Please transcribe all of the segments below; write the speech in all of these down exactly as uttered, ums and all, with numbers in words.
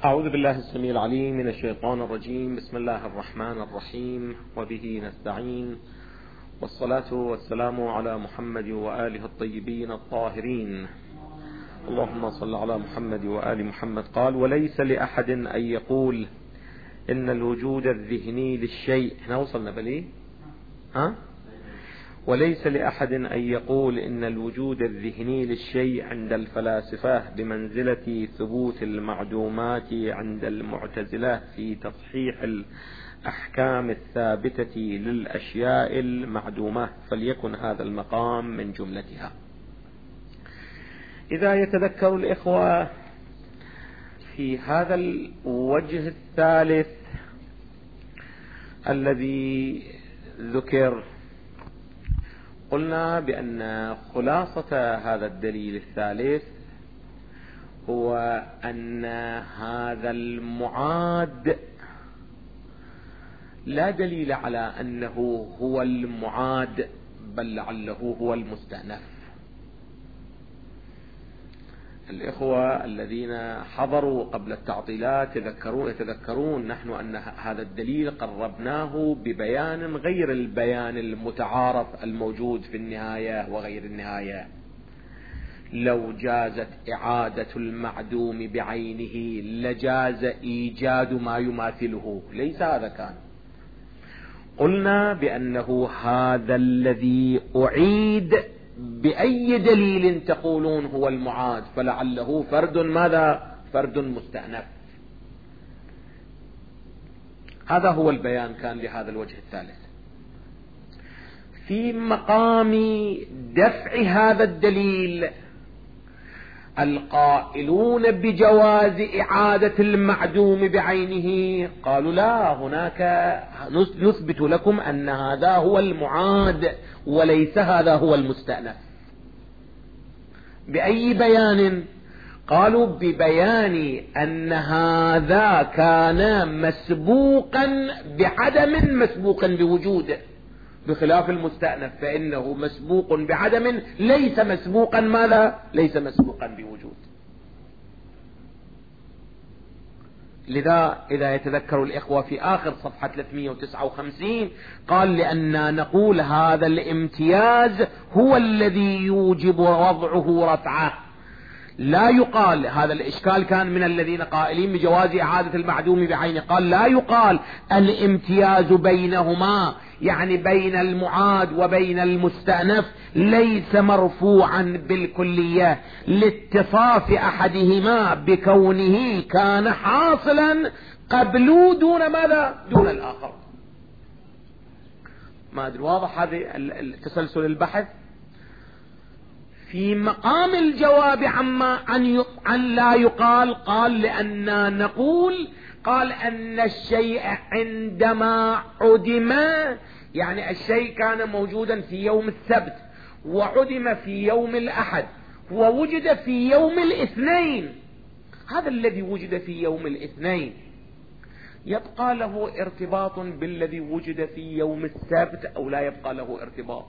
أعوذ بالله السميع العليم من الشيطان الرجيم. بسم الله الرحمن الرحيم، وبه نستعين، والصلاة والسلام على محمد وآله الطيبين الطاهرين. اللهم صل على محمد وآل محمد. قال: وليس لأحد أن يقول إن الوجود الذهني للشيء. هنا وصلنا بلي ها؟ وليس لأحد أن يقول إن الوجود الذهني للشيء عند الفلاسفة بمنزلة ثبوت المعدومات عند المعتزلة في تصحيح الأحكام الثابتة للأشياء المعدومة، فليكن هذا المقام من جملتها. إذا يتذكر الإخوة في هذا الوجه الثالث الذي ذكر، قلنا بأن خلاصة هذا الدليل الثالث هو أن هذا المعاد لا دليل على أنه هو المعاد، بل لعله هو المستأنف. الإخوة الذين حضروا قبل التعطيلات يتذكرون, يتذكرون نحن أن هذا الدليل قربناه ببيان غير البيان المتعارف الموجود في النهاية وغير النهاية. لو جازت إعادة المعدوم بعينه لجاز إيجاد ما يماثله، ليس هذا كان. قلنا بأنه هذا الذي أعيد بأي دليل تقولون هو المعاد، فلعله فرد ماذا؟ فرد مستأنف. هذا هو البيان كان لهذا الوجه الثالث. في مقام دفع هذا الدليل القائلون بجواز إعادة المعدوم بعينه قالوا: لا، هناك نثبت لكم أن هذا هو المعاد وليس هذا هو المستأنف. بأي بيان؟ قالوا: ببيان أن هذا كان مسبوقا بعدم مسبوقا بوجود، بخلاف المستأنف فإنه مسبوق بعدم ليس مسبوقا ماذا؟ ليس مسبوقا بوجود. لذا إذا يتذكر الإخوة في آخر صفحة ثلاثمئة وتسعة وخمسين قال: لأننا نقول هذا الامتياز هو الذي يوجب وضعه رفعه. لا يقال، هذا الإشكال كان من الذين قائلين بجواز إعادة المعدوم بعينه، قال: لا يقال الامتياز بينهما، يعني بين المعاد وبين المستأنف، ليس مرفوعا بالكلية لاتصاف أحدهما بكونه كان حاصلا قبل دون ماذا؟ دون الآخر. ما أدري واضح هذا التسلسل البحث؟ في مقام الجواب عما عن لا يقال قال: لأننا نقول، قال أن الشيء عندما عدم، يعني الشيء كان موجودا في يوم السبت وعدم في يوم الأحد ووجد في يوم الاثنين، هذا الذي وجد في يوم الاثنين يبقى له ارتباط بالذي وجد في يوم السبت أو لا يبقى له ارتباط؟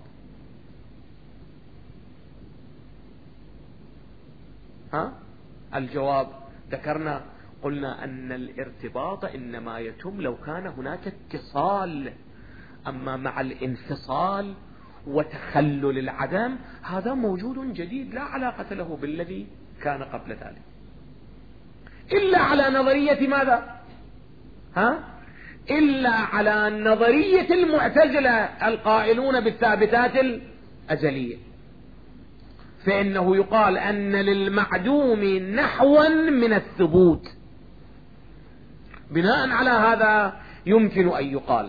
ها؟ الجواب ذكرنا، قلنا أن الارتباط إنما يتم لو كان هناك اتصال، أما مع الانفصال وتخلل العدم هذا موجود جديد لا علاقة له بالذي كان قبل ذلك، إلا على نظرية ماذا؟ ها؟ إلا على نظرية المعتزلة القائلون بالثابتات الأزلية، فإنه يقال أن للمعدوم نحوا من الثبوت. بناء على هذا يمكن أن يقال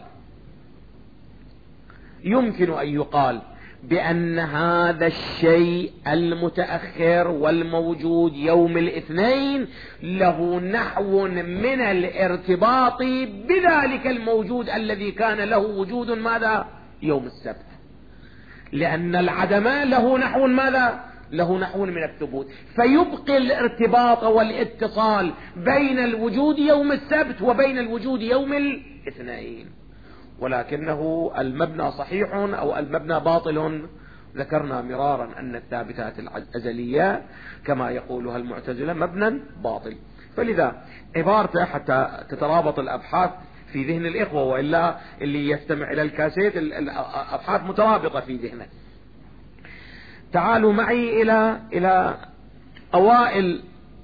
يمكن أن يقال بأن هذا الشيء المتأخر والموجود يوم الاثنين له نحو من الارتباط بذلك الموجود الذي كان له وجود ماذا؟ يوم السبت، لأن العدم له نحو ماذا؟ له نحو من الثبوت، فيبقي الارتباط والاتصال بين الوجود يوم السبت وبين الوجود يوم الاثنين، ولكنه المبنى صحيح أو المبنى باطل. ذكرنا مرارا أن الثابتات الأزلية كما يقولها المعتزلة مبنى باطل، فلذا عبارته حتى تترابط الأبحاث في ذهن الإخوة، وإلا اللي يستمع إلى الكاسيت الأبحاث مترابطة في ذهنه. تعالوا معي إلى إلى أوائل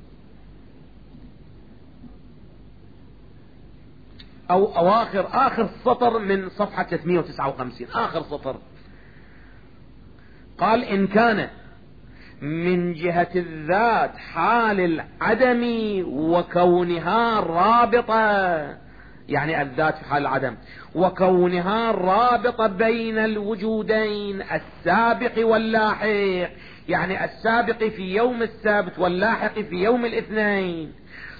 أو أواخر آخر سطر من صفحة ثلاثمائة وتسعة وخمسين، آخر سطر. قال: إن كان من جهة الذات حال العدم وكونها رابطة، يعني الذات في حال العدم وكونها رابطة بين الوجودين السابق واللاحق، يعني السابق في يوم السبت واللاحق في يوم الاثنين،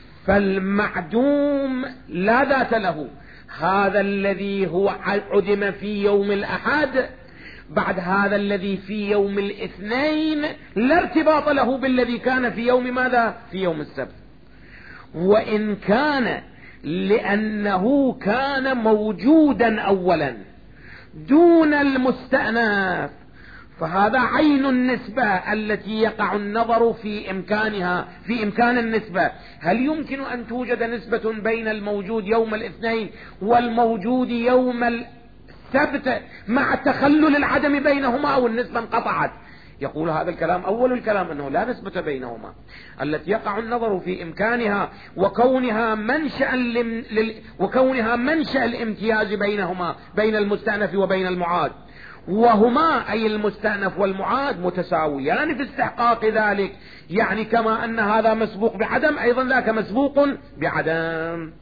فالمعدوم لا ذات له، هذا الذي هو عدم في يوم الأحد بعد هذا الذي في يوم الاثنين لا ارتباط له بالذي كان في يوم ماذا؟ في يوم السبت. وإن كان لأنه كان موجودا أولا دون المستأنف، فهذا عين النسبة التي يقع النظر في إمكانها، في إمكان النسبة. هل يمكن أن توجد نسبة بين الموجود يوم الاثنين والموجود يوم السبت مع تخلل العدم بينهما، أو النسبة انقطعت؟ يقول هذا الكلام أول الكلام أنه لا نسبة بينهما، التي يقع النظر في إمكانها وكونها منشأ لل... وكونها منشأ الامتياز بينهما، بين المستأنف وبين المعاد، وهما أي المستأنف والمعاد متساويان في استحقاق ذلك، يعني كما أن هذا مسبوق بعدم أيضا ذاك مسبوق بعدم.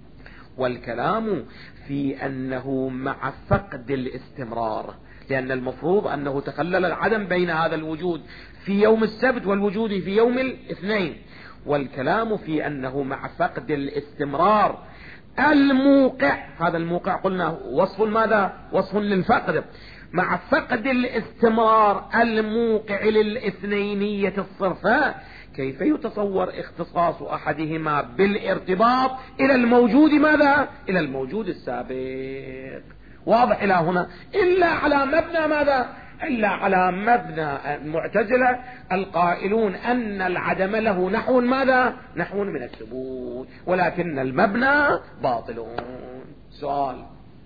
والكلام في أنه مع فقد الاستمرار، لأن المفروض أنه تخلل العدم بين هذا الوجود في يوم السبت والوجود في يوم الاثنين، والكلام في أنه مع فقد الاستمرار الموقع، هذا الموقع قلنا وصف ماذا؟ وصف للفقد. مع فقد الاستمرار الموقع للاثنينية الصرفة، كيف يتصور اختصاص أحدهما بالارتباط إلى الموجود ماذا؟ إلى الموجود السابق. واضح إلى هنا؟ إلا على مبنى ماذا؟ إلا على مبنى المعتزلة القائلون أن العدم له نحو ماذا؟ نحو من الثبوت، ولكن المبنى باطل. سؤال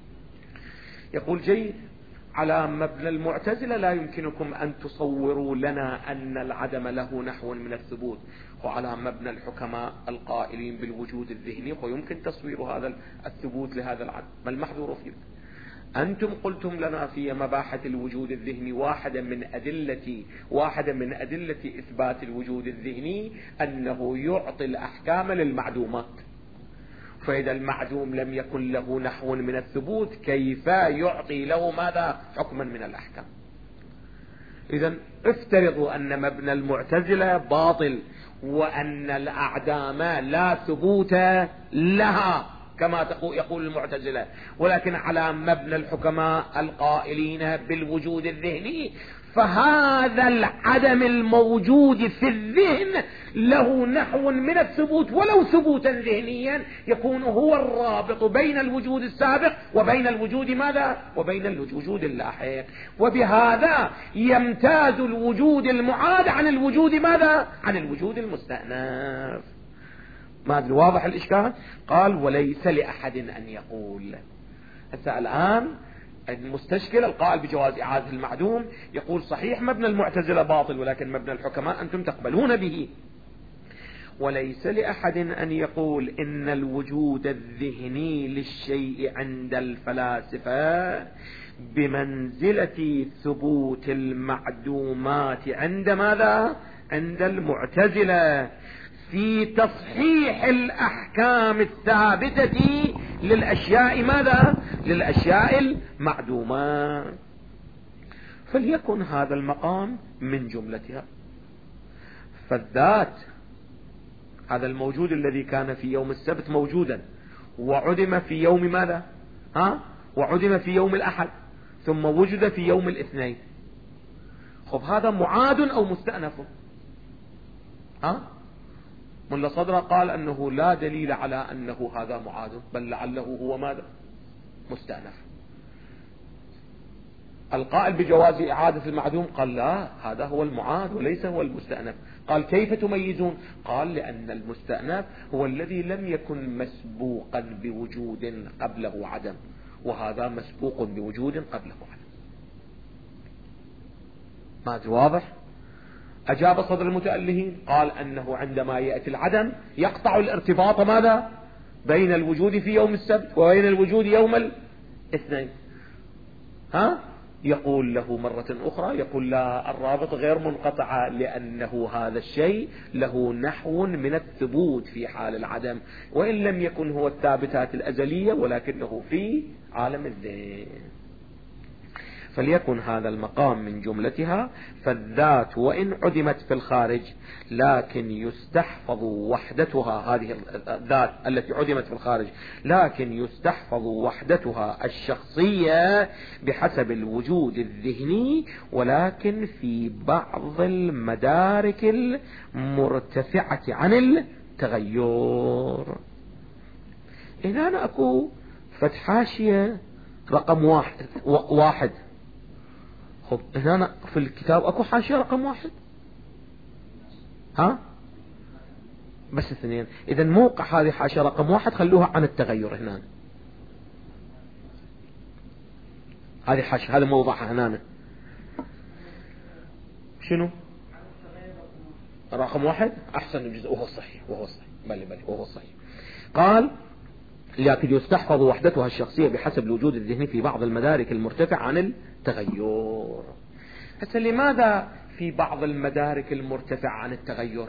يقول: جيد، على مبنى المعتزلة لا يمكنكم أن تصوروا لنا أن العدم له نحو من الثبوت، وعلى مبنى الحكماء القائلين بالوجود الذهني ويمكن تصوير هذا الثبوت لهذا العدم. ما المحذور فيه؟ أنتم قلتم لنا في مباحث الوجود الذهني واحدة من أدلة واحدة من أدلة إثبات الوجود الذهني أنه يعطي الأحكام للمعدومات، فإذا المعدوم لم يكن له نحو من الثبوت كيف يعطي له ماذا؟ حكما من الأحكام. إذن افترضوا أن مبنى المعتزلة باطل، وأن الأعدام لا ثبوت لها كما يقول المعتزلة، ولكن على مبنى الحكماء القائلين بالوجود الذهني، فهذا العدم الموجود في الذهن له نحو من الثبوت ولو ثبوتا ذهنيا، يكون هو الرابط بين الوجود السابق وبين الوجود ماذا؟ وبين الوجود اللاحق. وبهذا يمتاز الوجود المعاد عن الوجود ماذا؟ عن الوجود المستأنف. ما أدري واضح الإشكال؟ قال: وليس لأحد أن يقول. حتى الآن المستشكل القائل بجواز إعادة المعدوم يقول: صحيح مبنى المعتزلة باطل، ولكن مبنى الحكماء أنتم تقبلون به. وليس لأحد أن يقول إن الوجود الذهني للشيء عند الفلاسفة بمنزلة ثبوت المعدومات عند ماذا؟ عند المعتزلة، في تصحيح الأحكام الثابتة للأشياء ماذا؟ للأشياء المعدومة. فليكن هذا المقام من جملتها. فالذات، هذا الموجود الذي كان في يوم السبت موجودا وعدم في يوم ماذا؟ ها؟ وعدم في يوم الأحد ثم وجد في يوم الاثنين. خب هذا معاد أو مستأنف؟ ها؟ ملا صدر قال أنه لا دليل على أنه هذا معاد، بل لعله هو ماذا؟ مستأنف. القائل بجواز إعادة المعدوم قال لا، هذا هو المعاد وليس هو المستأنف. قال كيف تميزون؟ قال لأن المستأنف هو الذي لم يكن مسبوقا بوجود قبله عدم، وهذا مسبوق بوجود قبله عدم. ما واضح؟ أجاب صدر المتألهين قال أنه عندما يأتي العدم يقطع الارتباط ماذا بين الوجود في يوم السبت وبين الوجود يوم الاثنين. ها؟ يقول له مرة أخرى، يقول لا، الرابط غير منقطع، لأنه هذا الشيء له نحو من الثبوت في حال العدم، وإن لم يكن هو الثابتات الأزلية ولكنه في عالم الذهن. فليكن هذا المقام من جملتها: فالذات وإن عدمت في الخارج لكن يستحفظ وحدتها، هذه الذات التي عدمت في الخارج لكن يستحفظ وحدتها الشخصية بحسب الوجود الذهني، ولكن في بعض المدارك المرتفعة عن التغير. هنا أنا أكو فتحاشية رقم واحد واحد خب هنا في الكتاب اكو حاشية رقم واحد، ها بس اثنين. اذا موقع هذه حاشية رقم واحد خلوها عن التغير هنا، هذه حاشية، هذا موضعها هنا. شنو رقم واحد؟ احسن الجزء، وهو صحيح وهو صحيح بل بل وهو صحيح. قال لكن يستحفظ وحدتها الشخصية بحسب الوجود الذهني في بعض المدارك المرتفع عن التغير. هسه لماذا في بعض المدارك المرتفع عن التغير؟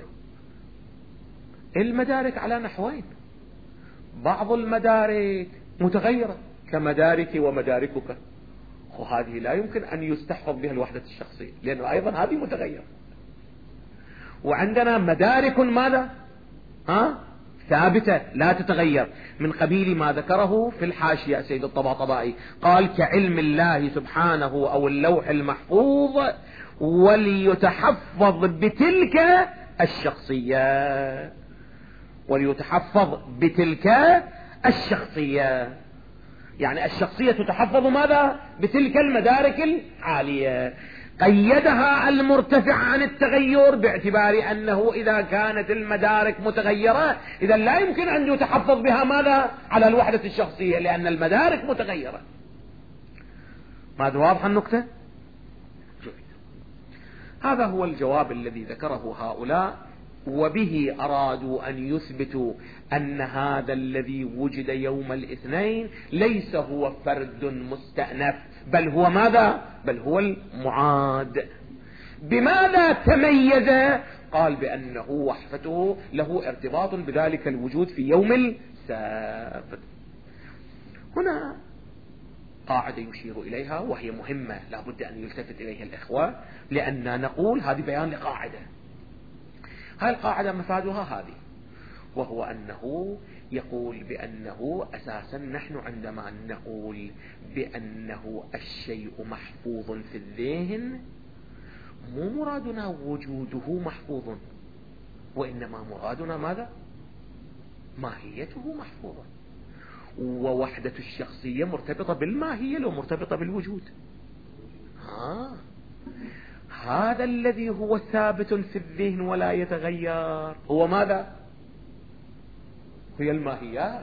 المدارك على نحوين، بعض المدارك متغيرة كمدارك ومداركك، وهذه لا يمكن أن يستحفظ بها الوحدة الشخصية لأنه أيضا هذه متغيرة. وعندنا مدارك ماذا؟ ها؟ ثابتة لا تتغير، من قبيل ما ذكره في الحاشية سيد الطباطبائي، قال كعلم الله سبحانه أو اللوح المحفوظ، وليتحفظ بتلك الشخصية، وليتحفظ بتلك الشخصية، يعني الشخصية تتحفظ ماذا؟ بتلك المدارك العالية. قيدها المرتفع عن التغير باعتبار أنه إذا كانت المدارك متغيرة إذا لا يمكن أن يتحفظ بها ماذا؟ على الوحدة الشخصية، لأن المدارك متغيرة. ماذا واضح النكتة؟ هذا هو الجواب الذي ذكره هؤلاء، وبه أرادوا أن يثبتوا أن هذا الذي وجد يوم الاثنين ليس هو فرد مستأنف، بل هو ماذا؟ بل هو المعاد. بماذا تميز؟ قال بأنه وحفته له ارتباط بذلك الوجود في يوم السبت. هنا قاعدة يشير إليها وهي مهمة لا بد أن يلتفت إليها الإخوة، لأن نقول هذه بيان لقاعدة. هاي القاعدة مفادها هذه، وهو أنه يقول بأنه أساسا نحن عندما نقول بأنه الشيء محفوظ في الذهن مو مرادنا وجوده محفوظ، وإنما مرادنا ماذا؟ ماهيته محفوظة، ووحدة الشخصية مرتبطة بالماهية لو مرتبطة بالوجود. ها هذا الذي هو ثابت في الذهن ولا يتغير هو ماذا؟ هي الماهيات،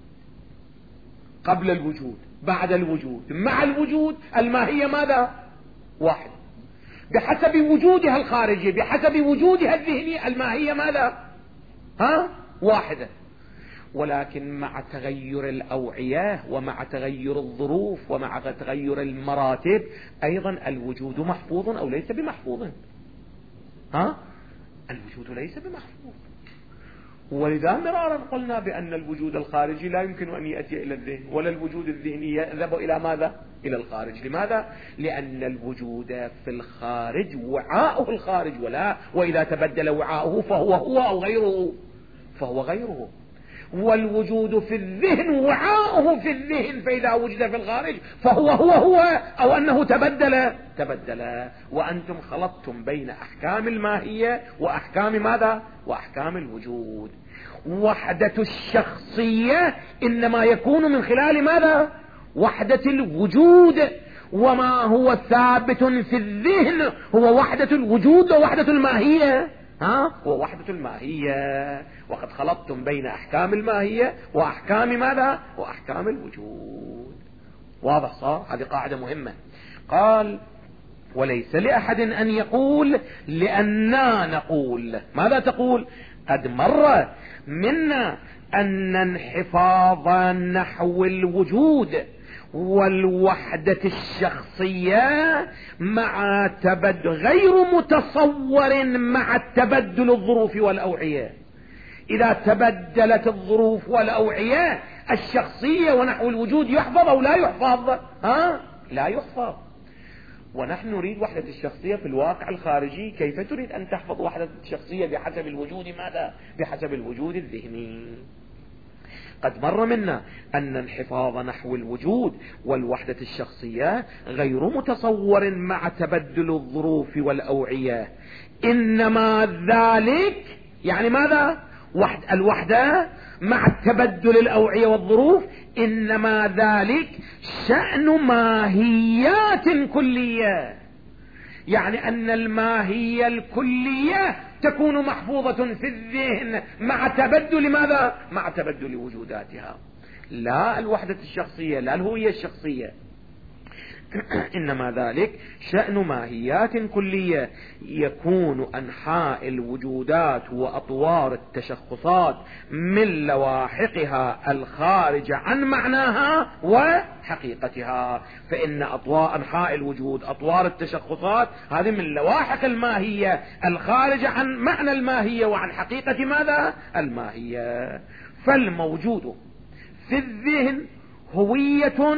قبل الوجود بعد الوجود مع الوجود، الماهية ماذا؟ واحد، بحسب وجودها الخارجي بحسب وجودها الذهني الماهية ماذا؟ ها؟ واحدة. ولكن مع تغير الأوعية ومع تغير الظروف ومع تغير المراتب أيضا الوجود محفوظ أو ليس بمحفوظ؟ ها؟ الوجود ليس بمحفوظ. ولذا مرارا قلنا بأن الوجود الخارجي لا يمكن أن يأتي إلى الذهن، ولا الوجود الذهني يذهب إلى ماذا؟ إلى الخارج. لماذا؟ لأن الوجود في الخارج وعاؤه الخارج، ولا وإذا تبدل وعاؤه فهو هو أو غيره فهو غيره. والوجود في الذهن وعاؤه في الذهن، فإذا وجد في الخارج فهو هو هو أو أنه تبدل تبدل. وأنتم خلطتم بين أحكام الماهية وأحكام ماذا؟ وأحكام الوجود. وحدة الشخصية إنما يكون من خلال ماذا؟ وحدة الوجود. وما هو ثابت في الذهن هو وحدة الوجود ووحدة الماهية. ها هو وحدة الماهية، وقد خلطتم بين أحكام الماهية وأحكام ماذا؟ وأحكام الوجود. واضح صار؟ هذه قاعدة مهمة. قال وليس لأحد أن يقول لأننا نقول. ماذا تقول؟ قد مر منا أن انحفاظ نحو الوجود والوحدة الشخصية مع تبدل غير متصور مع التبدل الظروف والأوعية. إذا تبدلت الظروف والأوعية الشخصية ونحو الوجود يحفظ أو لا يحفظ؟ ها؟ لا يحفظ. ونحن نريد وحدة الشخصية في الواقع الخارجي. كيف تريد أن تحفظ وحدة الشخصية بحسب الوجود ماذا؟ بحسب الوجود الذهني. قد مر منا أن انحفاظ نحو الوجود والوحدة الشخصية غير متصور مع تبدل الظروف والأوعية، إنما ذلك يعني ماذا؟ وحد الوحدة مع التبدل الأوعية والظروف، إنما ذلك شأن ماهيات كلية. يعني أن الماهية الكلية تكون محفوظة في الذهن مع تبدل ماذا؟ مع تبدل وجوداتها، لا الوحدة الشخصية، لا الهوية الشخصية. إنما ذلك شأن ماهيات كلية يكون أنحاء الوجودات وأطوار التشخصات من لواحقها الخارجة عن معناها وحقيقتها. فإن أطوار أنحاء الوجود أطوار التشخصات هذه من لواحق الماهية الخارجة عن معنى الماهية وعن حقيقة ماذا؟ الماهية. فالموجود في الذهن هوية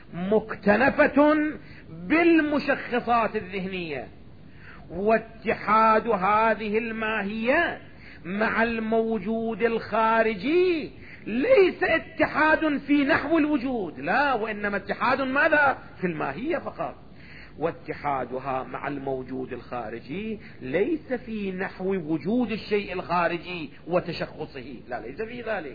مكتنفة بالمشخصات الذهنية، واتحاد هذه الماهية مع الموجود الخارجي ليس اتحاد في نحو الوجود، لا، وإنما اتحاد ماذا؟ في الماهية فقط. واتحادها مع الموجود الخارجي ليس في نحو وجود الشيء الخارجي وتشخصه، لا، ليس في ذلك.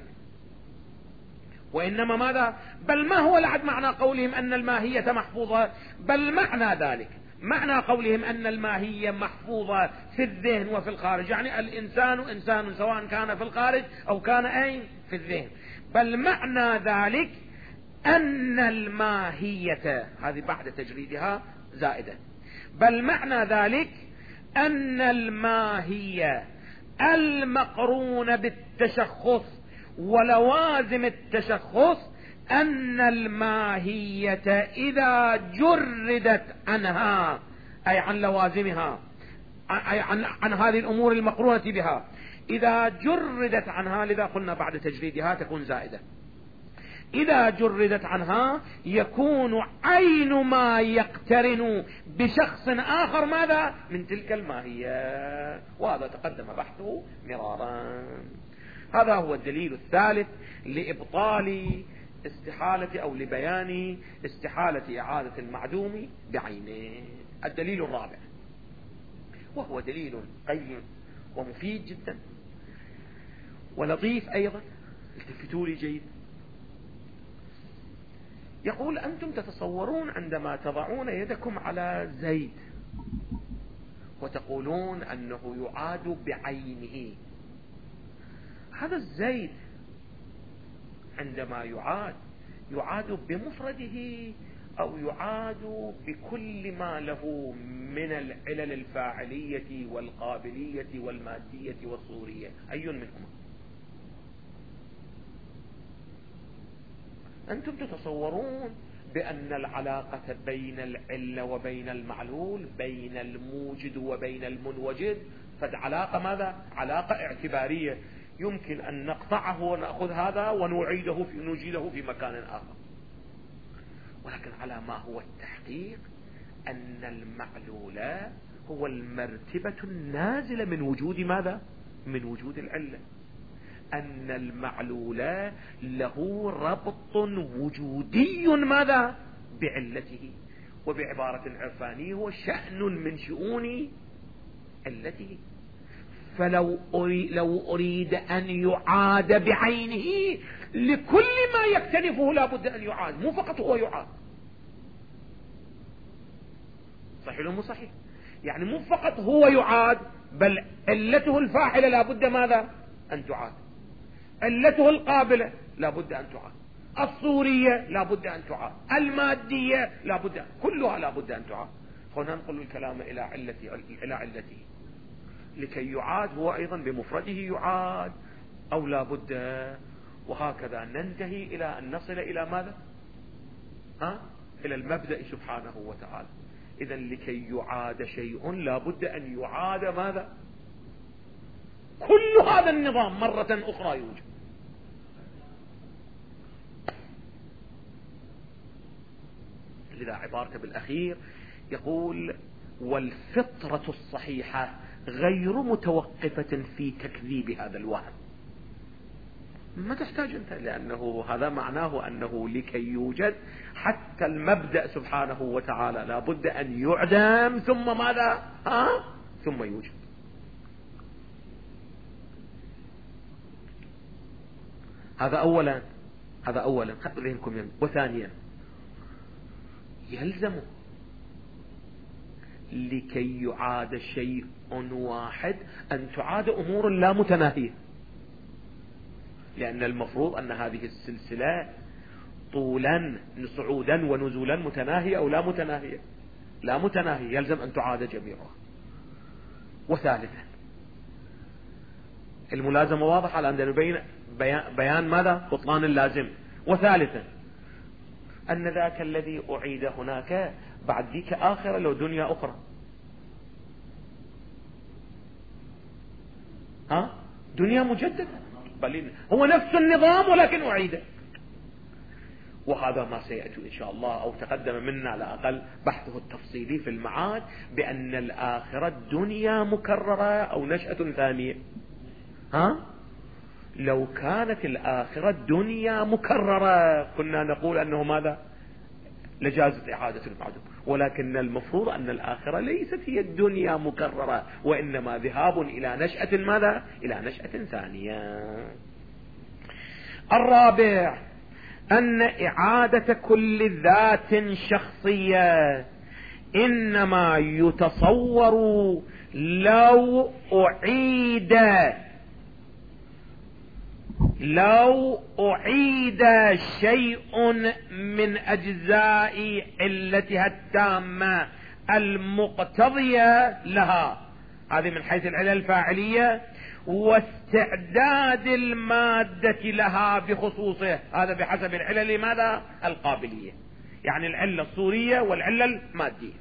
وإنما ماذا؟ بل ما هو لعد معنى قولهم أن الماهية محفوظة؟ بل معنى ذلك، معنى قولهم أن الماهية محفوظة في الذهن وفي الخارج، يعني الإنسان إنسان سواء كان في الخارج أو كان أين؟ في الذهن. بل معنى ذلك أن الماهية هذه بعد تجريدها زائدة. بل معنى ذلك أن الماهية المقرونة بالتشخص ولوازم التشخص، أن الماهية إذا جردت عنها أي عن لوازمها أي عن, عن هذه الأمور المقرونة بها، إذا جردت عنها، لذا قلنا بعد تجريدها تكون زائدة، إذا جردت عنها يكون عين ما يقترن بشخص آخر ماذا؟ من تلك الماهية. وهذا تقدم بحثه مرارا. هذا هو الدليل الثالث لإبطال استحالة أو لبيان استحالة إعادة المعدوم بعينه. الدليل الرابع وهو دليل قيم ومفيد جدا ولطيف أيضا، التفتوا لي جيد. يقول أنتم تتصورون عندما تضعون يدكم على زيد وتقولون أنه يعاد بعينه، هذا الزيد عندما يعاد يعاد بمفرده أو يعاد بكل ما له من العلل الفاعلية والقابلية والمادية والصورية؟ أي منهما؟ أنتم تتصورون بأن العلاقة بين العلة وبين المعلول، بين الموجد وبين المنوجد، فالعلاقة ماذا؟ علاقة اعتبارية، يمكن أن نقطعه ونأخذ هذا ونعيده في نجيده في مكان آخر. ولكن على ما هو التحقيق أن المعلول هو المرتبة النازلة من وجود ماذا؟ من وجود العلة. أن المعلول له ربط وجودي ماذا؟ بعلته، وبعبارة عرفانية هو شأن من شؤون علته. فلو أريد, لو أريد أن يعاد بعينه لكل ما يكتنفه لا بد أن يعاد، مو فقط هو يعاد. صحيح ولا مو صحيح؟ يعني مو فقط هو يعاد، بل علته الفاعلة لابد ماذا؟ أن تعاد، علته القابلة لابد أن تعاد، الصورية لابد أن تعاد، المادية لابد أن... كلها لابد أن تعاد. فننقل الكلام إلى علته إلى علته لكي يعاد هو أيضا بمفرده يعاد أو لابد، وهكذا ننتهي إلى أن نصل إلى ماذا؟ ها؟ إلى المبدأ سبحانه وتعالى. إذا لكي يعاد شيء لابد أن يعاد ماذا؟ كل هذا النظام مرة أخرى يوجد. لذا عبارته بالأخير يقول: والفطرة الصحيحة غير متوقفة في تكذيب هذا الوهم. ما تحتاج أنت، لأنه هذا معناه أنه لكي يوجد حتى المبدأ سبحانه وتعالى لابد أن يعدم ثم ماذا؟ ها؟ ثم يوجد. هذا أولا، هذا أولا خذ ذهنكم يم. وثانيا يلزم لكي يعاد شيء واحد أن تعاد أمور لا متناهية، لأن المفروض أن هذه السلسلة طولا صعودا ونزولا متناهية أو لا متناهية؟ لا متناهية، يلزم أن تعاد جميعها. وثالثا الملازمة واضحة الآن نبين بيان, بيان ماذا؟ بطلان اللازم. وثالثا أن ذاك الذي أعيد هناك بعد ذيك آخرة لو دنيا أخرى، ها؟ دنيا مجددة، بل هو نفس النظام ولكن أعيده. وهذا ما سيأتي إن شاء الله أو تقدم منا على الأقل بحثه التفصيلي في المعاد، بأن الآخرة دنيا مكررة أو نشأة ثانية. ها؟ لو كانت الآخرة دنيا مكررة كنا نقول أنه ماذا؟ لجازت إعادة المعدوم، ولكن المفروض أن الآخرة ليست هي الدنيا مكررة، وإنما ذهاب إلى نشأة ماذا؟ إلى نشأة ثانية. الرابع أن إعادة كل ذات شخصية إنما يتصور لو أعيد لو أعيد شيء من أجزاء علتها التامة المقتضية لها، هذه من حيث العلة الفاعلية، واستعداد المادة لها بخصوصه، هذا بحسب العلة ماذا؟ القابلية، يعني العلة الصورية والعلة المادية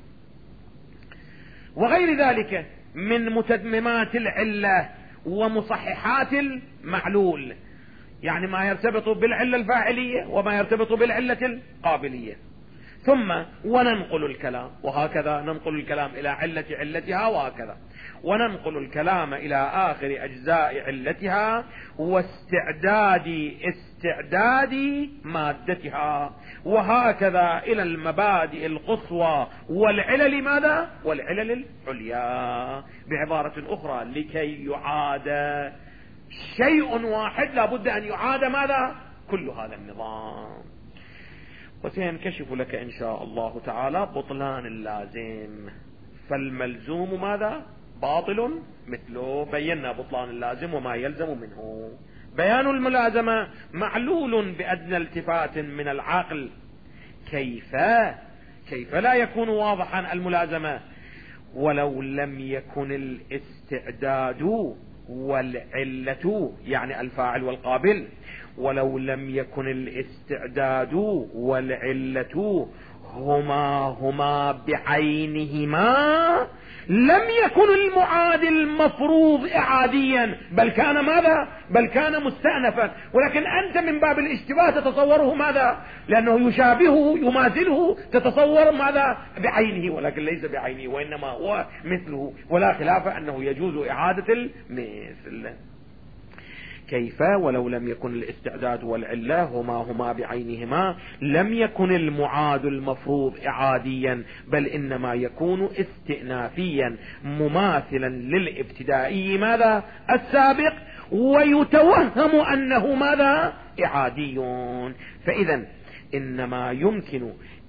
وغير ذلك من متممات العلة ومصححات المعلول، يعني ما يرتبط بالعلة الفاعلية وما يرتبط بالعلة القابلية. ثم وننقل الكلام، وهكذا ننقل الكلام إلى علة علتها، وهكذا وننقل الكلام إلى آخر أجزاء علتها واستعداد استعداد مادتها، وهكذا إلى المبادئ القصوى والعلل ماذا؟ والعلل العليا. بعبارة أخرى لكي يعاد شيء واحد لابد أن يعاد ماذا؟ كل هذا النظام. وسينكشف لك إن شاء الله تعالى بطلان اللازم، فالملزوم ماذا؟ باطل مثله، بينا بطلان اللازم وما يلزم منه. بيان الملازمة معلول بأدنى التفات من العقل. كيف كيف لا يكون واضحا الملازمة ولو لم يكن الاستعداد والعلة، يعني الفاعل والقابل، ولو لم يكن الاستعداد والعلة هما هما بعينهما لم يكن المعاد المفروض إعاديا، بل كان ماذا؟ بل كان مستأنفا، ولكن أنت من باب الاشتباه تتصوره ماذا؟ لأنه يشابهه يماثله، تتصور ماذا؟ بعينه، ولكن ليس بعينه وإنما هو مثله، ولا خلاف أنه يجوز إعادة المثل. كيف ولو لم يكن الاستعداد والعلة هما هما بعينهما لم يكن المعاد المفروض إعاديا، بل إنما يكون استئنافيا مماثلا للابتدائي ماذا؟ السابق، ويتوهم أنه ماذا؟ إعادي. فإذا إنما يمكن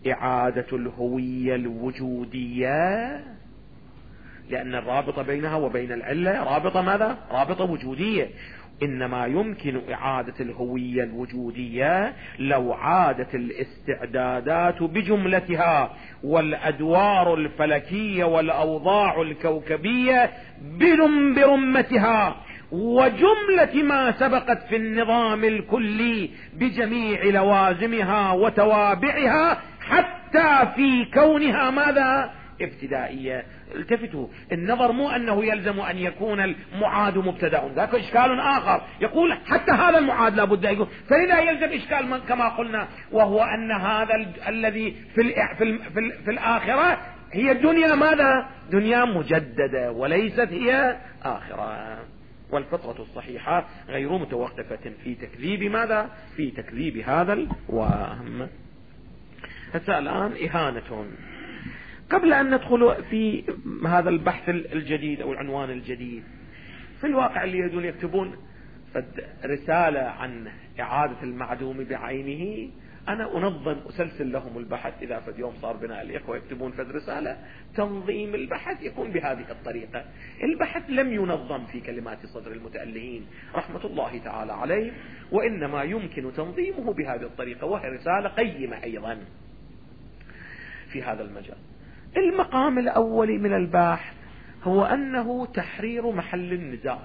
إعادة الهوية الوجودية، لأن الرابطة بينها وبين العلة رابطة ماذا؟ رابطة وجودية. إنما يمكن إعادة الهوية الوجودية لو عادت الاستعدادات بجملتها والأدوار الفلكية والأوضاع الكوكبية برم برمتها وجملة ما سبقت في النظام الكلي بجميع لوازمها وتوابعها حتى في كونها ماذا؟ ابتدائية. التفتوا، النظر مو أنه يلزم أن يكون المعاد مبتدأ، ذاك إشكال آخر. يقول حتى هذا المعاد لا بد يكون، فلذا يلزم إشكال كما قلنا، وهو أن هذا ال الذي في, ال في, ال في, ال في الآخرة هي الدنيا ماذا؟ دنيا مجددة وليست هي آخرة. والفطرة الصحيحة غير متوقفة في تكذيب ماذا؟ في تكذيب هذا الوهم. هسه الآن إهانة. قبل أن ندخل في هذا البحث الجديد أو العنوان الجديد، في الواقع اللي يريدون يكتبون رسالة عن إعادة المعدوم بعينه، أنا أنظم أسلسل لهم البحث. إذا فد يوم صار بنا الإخوة يكتبون فد رسالة، تنظيم البحث يكون بهذه الطريقة. البحث لم ينظم في كلمات صدر المتألهين رحمة الله تعالى عليه، وإنما يمكن تنظيمه بهذه الطريقة، وهي رسالة قيمة أيضا في هذا المجال. المقام الأول من البحث هو أنه تحرير محل النزاع،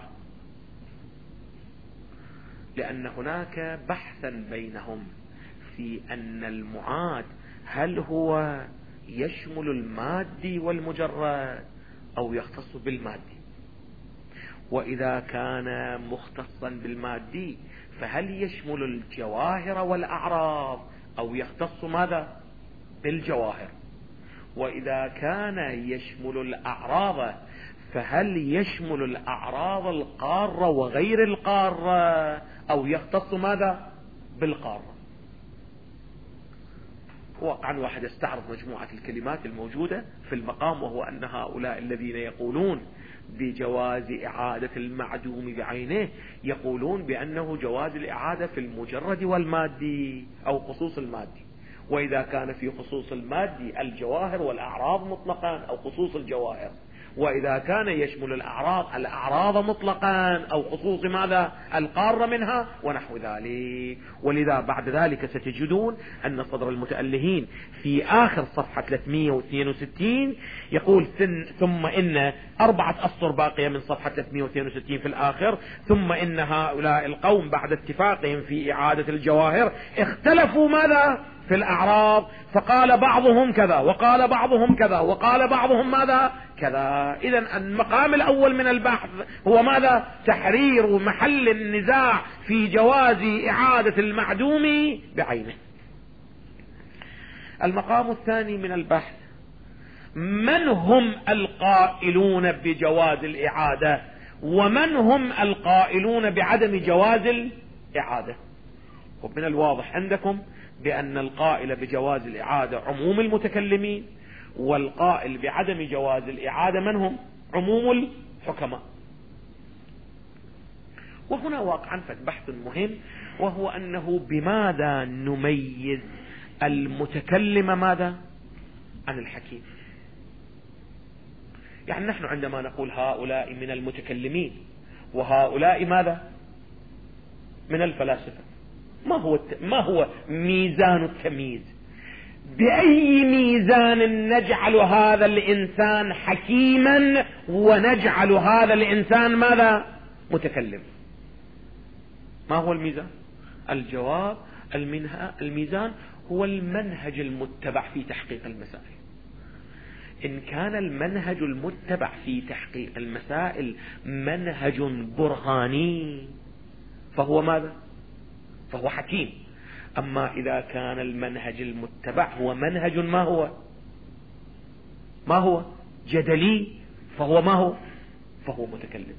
لأن هناك بحثا بينهم في أن المعاد هل هو يشمل المادي والمجرد أو يختص بالمادي، وإذا كان مختصا بالمادي فهل يشمل الجواهر والأعراض أو يختص ماذا؟ بالجواهر، وإذا كان يشمل الأعراض فهل يشمل الأعراض القارة وغير القارة أو يختص ماذا؟ بالقارة. واقعا واحد يستعرض مجموعة الكلمات الموجودة في المقام، وهو أن هؤلاء الذين يقولون بجواز إعادة المعدوم بعينه يقولون بأنه جواز الإعادة في المجرد والمادي أو خصوص المادي، وإذا كان في خصوص المادي الجواهر والأعراض مطلقا أو خصوص الجواهر، وإذا كان يشمل الأعراض الأعراض مطلقا أو خصوص ماذا؟ القارة منها ونحو ذلك. ولذا بعد ذلك ستجدون أن صدر المتألهين في آخر صفحة ثلاثمئة واثنين وستين يقول ثم إن أربعة أسطر باقية من صفحة ثلاثمئة واثنين وستين في الآخر، ثم إن هؤلاء القوم بعد اتفاقهم في إعادة الجواهر اختلفوا ماذا؟ في الأعراض، فقال بعضهم كذا وقال بعضهم كذا وقال بعضهم ماذا؟ كذا. إذن المقام الأول من البحث هو ماذا؟ تحرير محل النزاع في جواز إعادة المعدوم بعينه. المقام الثاني من البحث من هم القائلون بجواز الإعادة ومن هم القائلون بعدم جواز الإعادة. ومن الواضح عندكم بأن القائل بجواز الإعادة عموم المتكلمين، والقائل بعدم جواز الإعادة من هم؟ عموم الحكماء. وهنا واقعا بحث مهم، وهو أنه بماذا نميز المتكلم ماذا عن الحكيم. يعني نحن عندما نقول هؤلاء من المتكلمين وهؤلاء ماذا من الفلاسفة، ما هو ما هو ميزان التمييز؟ بأي ميزان نجعل هذا الإنسان حكيما ونجعل هذا الإنسان ماذا؟ متكلم. ما هو الميزان؟ الجواب الميزان هو المنهج المتبع في تحقيق المسائل. إن كان المنهج المتبع في تحقيق المسائل منهج برهاني فهو ماذا؟ فهو حكيم. أما إذا كان المنهج المتبع هو منهج ما هو ما هو جدلي فهو ما هو فهو متكلم.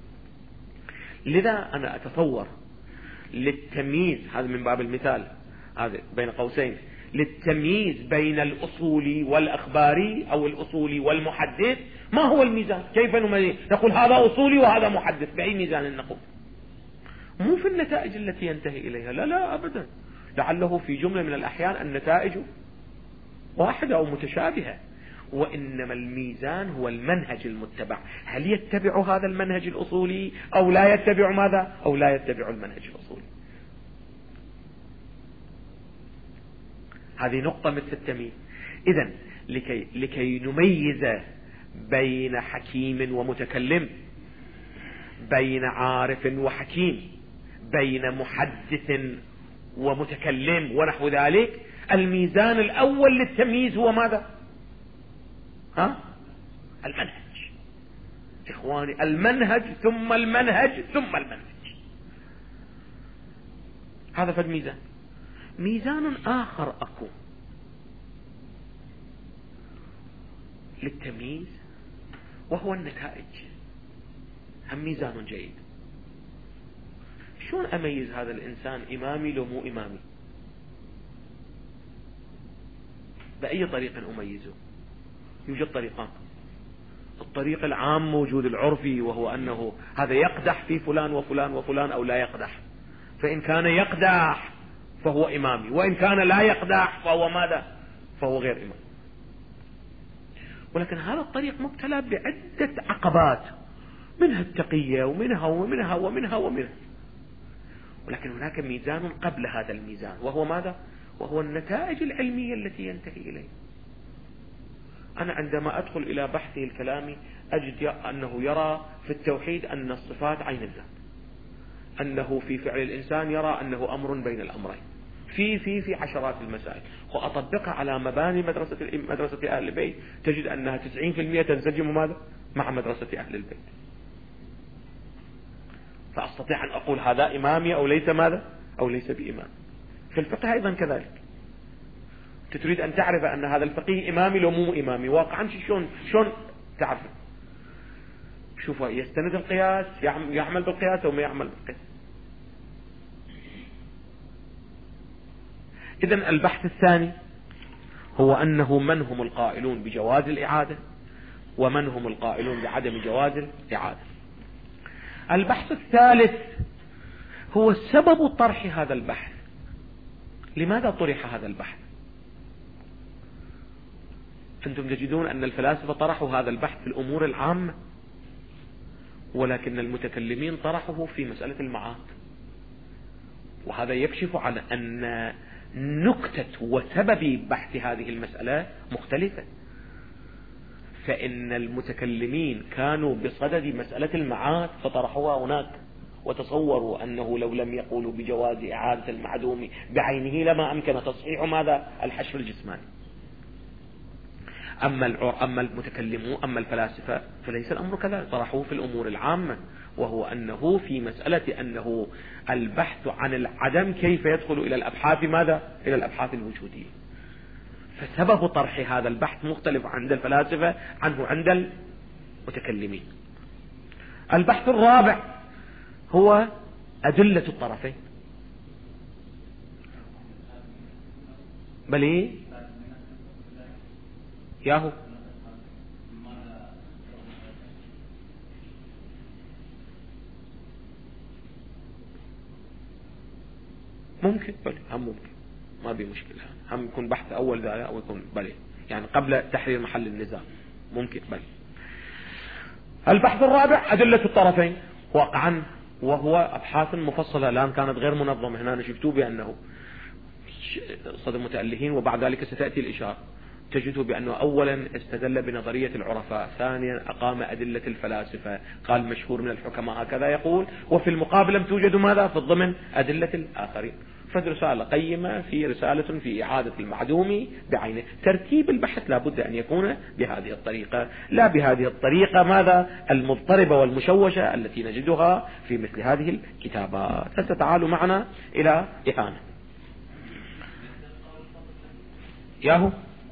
لذا أنا أتصور للتمييز، هذا من باب المثال هذا بين قوسين، للتمييز بين الأصولي والأخباري أو الأصولي والمحدث، ما هو الميزان؟ كيف نميز؟ نقول هذا أصولي وهذا محدث، بأي ميزان نقول؟ مو في النتائج التي ينتهي إليها، لا لا أبدا، لعله في جملة من الأحيان النتائج واحدة أو متشابهة، وإنما الميزان هو المنهج المتبع، هل يتبع هذا المنهج الأصولي أو لا يتبع ماذا؟ أو لا يتبع المنهج الأصولي. هذه نقطة مثل التمييز. إذن لكي, لكي نميز بين حكيم ومتكلم، بين عارف وحكيم، بين محدث ومتكلم ونحو ذلك، الميزان الأول للتمييز هو ماذا؟ ها؟ المنهج. إخواني، المنهج ثم المنهج ثم المنهج، هذا فد ميزان. ميزان آخر أكو للتمييز وهو النتائج، هم ميزان جيد. شلون أميز هذا الإنسان إمامي لو مو إمامي؟ بأي طريقة أميزه؟ يوجد طريقان. الطريق العام موجود العرفي، وهو أنه هذا يقدح في فلان وفلان وفلان أو لا يقدح، فإن كان يقدح فهو إمامي، وإن كان لا يقدح فهو ماذا؟ فهو غير إمام. ولكن هذا الطريق مبتلى بعدة عقبات، منها التقية ومنها ومنها ومنها ومنها. ولكن هناك ميزان قبل هذا الميزان، وهو ماذا؟ وهو النتائج العلمية التي ينتهي إليه. أنا عندما أدخل إلى بحثه الكلامي أجد أنه يرى في التوحيد أن الصفات عين الذات، أنه في فعل الإنسان يرى أنه أمر بين الأمرين، في في في عشرات المسائل، وأطبقها على مباني مدرسة مدرسة أهل البيت تجد أنها تسعين بالمئة تنسجم ماذا؟ مع مدرسة أهل البيت. فأستطيع أن أقول هذا إمامي أو ليس ماذا؟ أو ليس بإمام. في الفقه أيضا كذلك، تريد أن تعرف أن هذا الفقيه إمامي لو مو إمامي، واقعا شلون شلون تعرف؟ شوفوا، يستند القياس، يعمل بالقياس أو ما يعمل بالقياس. إذن البحث الثاني هو أنه من هم القائلون بجواز الإعادة ومن هم القائلون بعدم جواز الإعادة. البحث الثالث هو سبب طرح هذا البحث. لماذا طرح هذا البحث؟ أنتم تجدون أن الفلاسفة طرحوا هذا البحث في الأمور العامة، ولكن المتكلمين طرحوه في مسألة المعاد، وهذا يكشف على أن نكتة وسبب بحث هذه المسألة مختلفة. فإن المتكلمين كانوا بصدد مسألة المعاد فطرحوها هناك، وتصوروا أنه لو لم يقولوا بجواز إعادة المعدوم بعينه لما أمكن تصحيح ماذا؟ الحشر الجسماني. أما أما المتكلمون أما الفلاسفة فليس الأمر كذلك، طرحوه في الأمور العامة، وهو أنه في مسألة أنه البحث عن العدم كيف يدخل إلى الأبحاث ماذا؟ إلى الأبحاث الوجودية. فسبب طرح هذا البحث مختلف عند الفلاسفة عنه عند المتكلمين. البحث الرابع هو أدلة الطرفين. بل إيه؟ ياهو ممكن، بل هم ممكن، ما بي مشكلة، هم يكون بحث أول ذا أو يكون بل يعني قبل تحرير محل النزاع ممكن. بل البحث الرابع أدلة الطرفين واقعا، وهو أبحاث مفصلة الآن كانت غير منظمة. هنا شفتوا بأنه صدى متألهين، وبعد ذلك ستأتي الإشارة تجده بأنه أولا استدل بنظرية العرفاء، ثانيا أقام أدلة الفلاسفة، قال مشهور من الحكماء هكذا يقول، وفي المقابل لم توجد ماذا؟ في الضمن أدلة الآخرين. فالرسالة قيمة في رسالة في إعادة المعدوم بعينه. ترتيب البحث لابد أن يكون بهذه الطريقة، لا بهذه الطريقة ماذا؟ المضطربة والمشوشة التي نجدها في مثل هذه الكتابات. فتعالوا معنا إلى إهانة. ياهو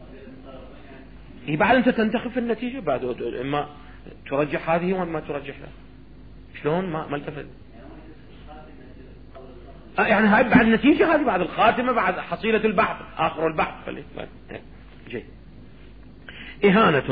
بعد أنت تنتخب في النتيجة، بعد إما ترجح هذه وإما ترجح لا. شلون ما ما التفت؟ آه يعني هاي بعد النتيجة، هذه بعد الخاتمة، بعد حصيلة البحث، آخر البحث. جيد. إهانة.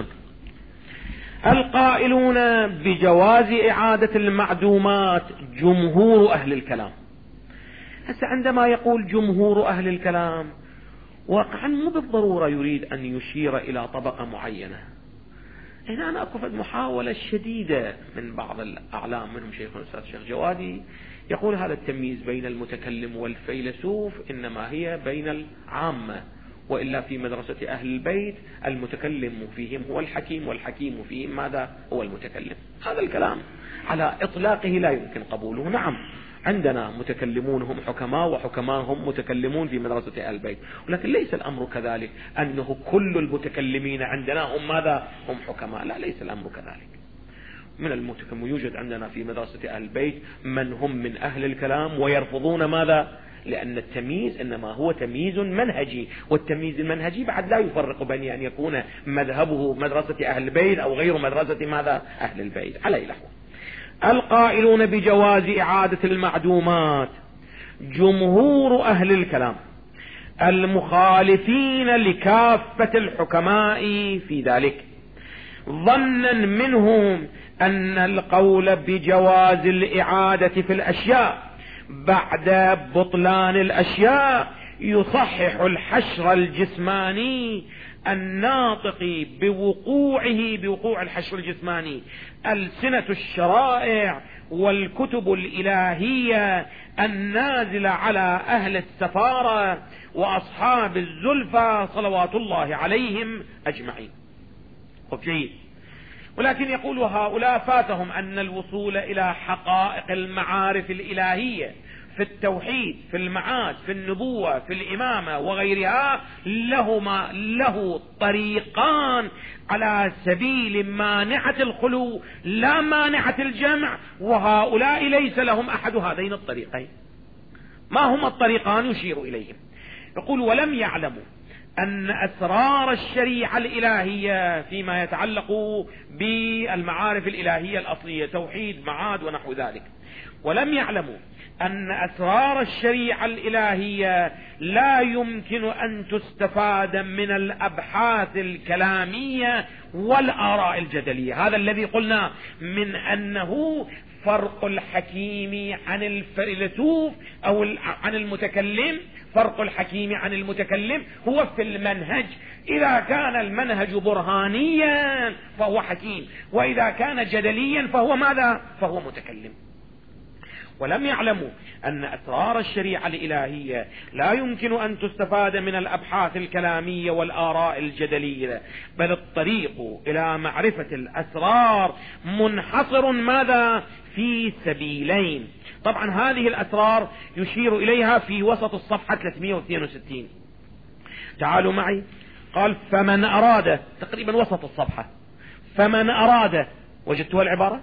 القائلون بجواز إعادة المعدومات جمهور أهل الكلام. هسه عندما يقول جمهور أهل الكلام واقعا مو بالضرورة يريد أن يشير إلى طبقة معينة. هنا أنا أكو محاولة شديدة من بعض الأعلام، منهم شيخنا الأستاذ الشيخ جوادي، يقول هذا التمييز بين المتكلم والفيلسوف إنما هي بين العامة، وإلا في مدرسة أهل البيت المتكلم فيهم هو الحكيم، والحكيم فيهم ماذا؟ هو المتكلم. هذا الكلام على إطلاقه لا يمكن قبوله. نعم عندنا متكلمون هم حكماء، وحكماء هم متكلمون في مدرسة أهل البيت، ولكن ليس الأمر كذلك أنه كل المتكلمين عندنا هم ماذا؟ هم حكماء. لا، ليس الأمر كذلك. من المتكلم يوجد عندنا في مدرسة أهل البيت من هم من أهل الكلام ويرفضون ماذا؟ لأن التمييز إنما هو تمييز منهجي، والتمييز المنهجي بعد لا يفرق بين أن يكون مذهبه مدرسة أهل البيت أو غير مدرسة ماذا؟ أهل البيت. على إلى القائلون بجواز إعادة المعدومات جمهور أهل الكلام المخالفين لكافة الحكماء في ذلك، ظنا منهم أن القول بجواز الإعادة في الأشياء بعد بطلان الأشياء يصحح الحشر الجسماني الناطق بوقوعه بوقوع الحشر الجسماني ألسنة الشرائع والكتب الإلهية النازلة على أهل السفارة وأصحاب الزلفى صلوات الله عليهم أجمعين. جيد. ولكن يقول هؤلاء فاتهم أن الوصول إلى حقائق المعارف الإلهية في التوحيد، في المعاد، في النبوة، في الإمامة وغيرها لهما له طريقان على سبيل مانعة الخلو لا مانعة الجمع، وهؤلاء ليس لهم أحد هذين الطريقين. ما هما الطريقان يشير إليهم؟ يقول ولم يعلموا أن أسرار الشريعة الإلهية فيما يتعلق بالمعارف الإلهية الأصلية توحيد معاد ونحو ذلك، ولم يعلموا أن أسرار الشريعة الإلهية لا يمكن أن تستفاد من الأبحاث الكلامية والآراء الجدلية. هذا الذي قلنا من أنه فرق الحكيم عن الفيلسوف أو عن المتكلم. فرق الحكيم عن المتكلم هو في المنهج، إذا كان المنهج برهانيا فهو حكيم، وإذا كان جدليا فهو ماذا؟ فهو متكلم. ولم يعلموا أن أسرار الشريعة الإلهية لا يمكن أن تستفاد من الأبحاث الكلامية والآراء الجدلية، بل الطريق إلى معرفة الأسرار منحصر ماذا؟ في سبيلين. طبعا هذه الأسرار يشير إليها في وسط الصفحة ثلاثمئة واثنين وستين. تعالوا معي. قال فمن أراد، تقريبا وسط الصفحة، فمن أراد، وجدتها العبارة؟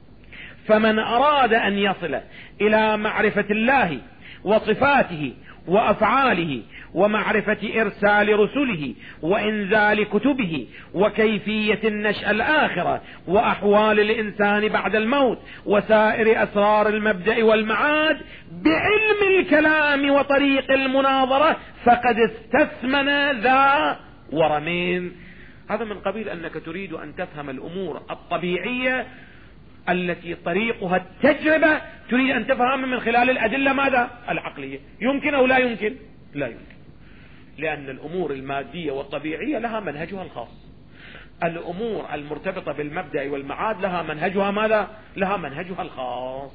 فمن أراد أن يصل إلى معرفة الله وصفاته وأفعاله ومعرفة إرسال رسله وإنزال كتبه وكيفية النشأة الآخرة وأحوال الإنسان بعد الموت وسائر أسرار المبدأ والمعاد بعلم الكلام وطريق المناظرة فقد استثمن ذا ورمين. هذا من قبيل أنك تريد أن تفهم الأمور الطبيعية التي طريقها التجربة، تريد أن تفهم من خلال الأدلة ماذا؟ العقلية. يمكن أو لا يمكن؟ لا يمكن، لأن الأمور المادية والطبيعية لها منهجها الخاص. الأمور المرتبطة بالمبدأ والمعاد لها منهجها ماذا؟ لها منهجها الخاص.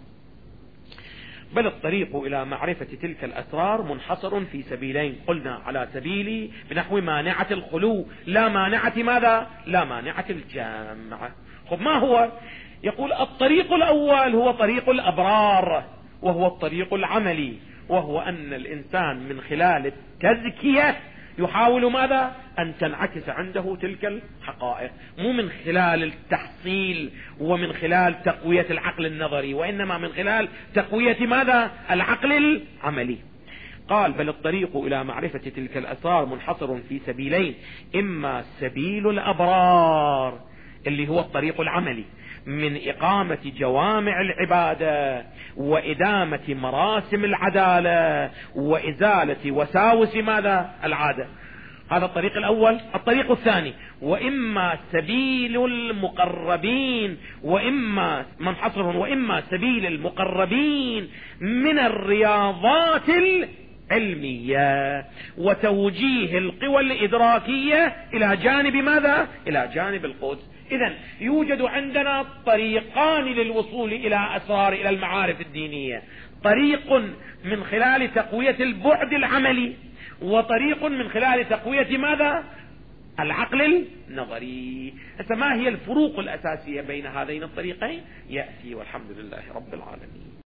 بل الطريق إلى معرفة تلك الأسرار منحصر في سبيلين، قلنا على سبيل بنحو مانعة الخلو لا مانعة ماذا؟ لا مانعة الجمع. خب ما هو؟ يقول الطريق الأول هو طريق الأبرار، وهو الطريق العملي، وهو أن الإنسان من خلال التزكية يحاول ماذا؟ أن تنعكس عنده تلك الحقائق، مو من خلال التحصيل ومن خلال تقوية العقل النظري، وإنما من خلال تقوية ماذا؟ العقل العملي. قال بل الطريق إلى معرفة تلك الأسرار منحصر في سبيلين، إما سبيل الأبرار اللي هو الطريق العملي من إقامة جوامع العبادة وإدامة مراسم العدالة وإزالة وساوس ماذا؟ العادة. هذا الطريق الأول. الطريق الثاني وإما سبيل المقربين، وإما منحصر وإما سبيل المقربين من الرياضات علمية وتوجيه القوى الإدراكية إلى جانب ماذا؟ إلى جانب القدس. إذن يوجد عندنا طريقان للوصول إلى أسرار إلى المعارف الدينية، طريق من خلال تقوية البعد العملي، وطريق من خلال تقوية ماذا؟ العقل النظري. ما هي الفروق الأساسية بين هذين الطريقين؟ يأتي والحمد لله رب العالمين.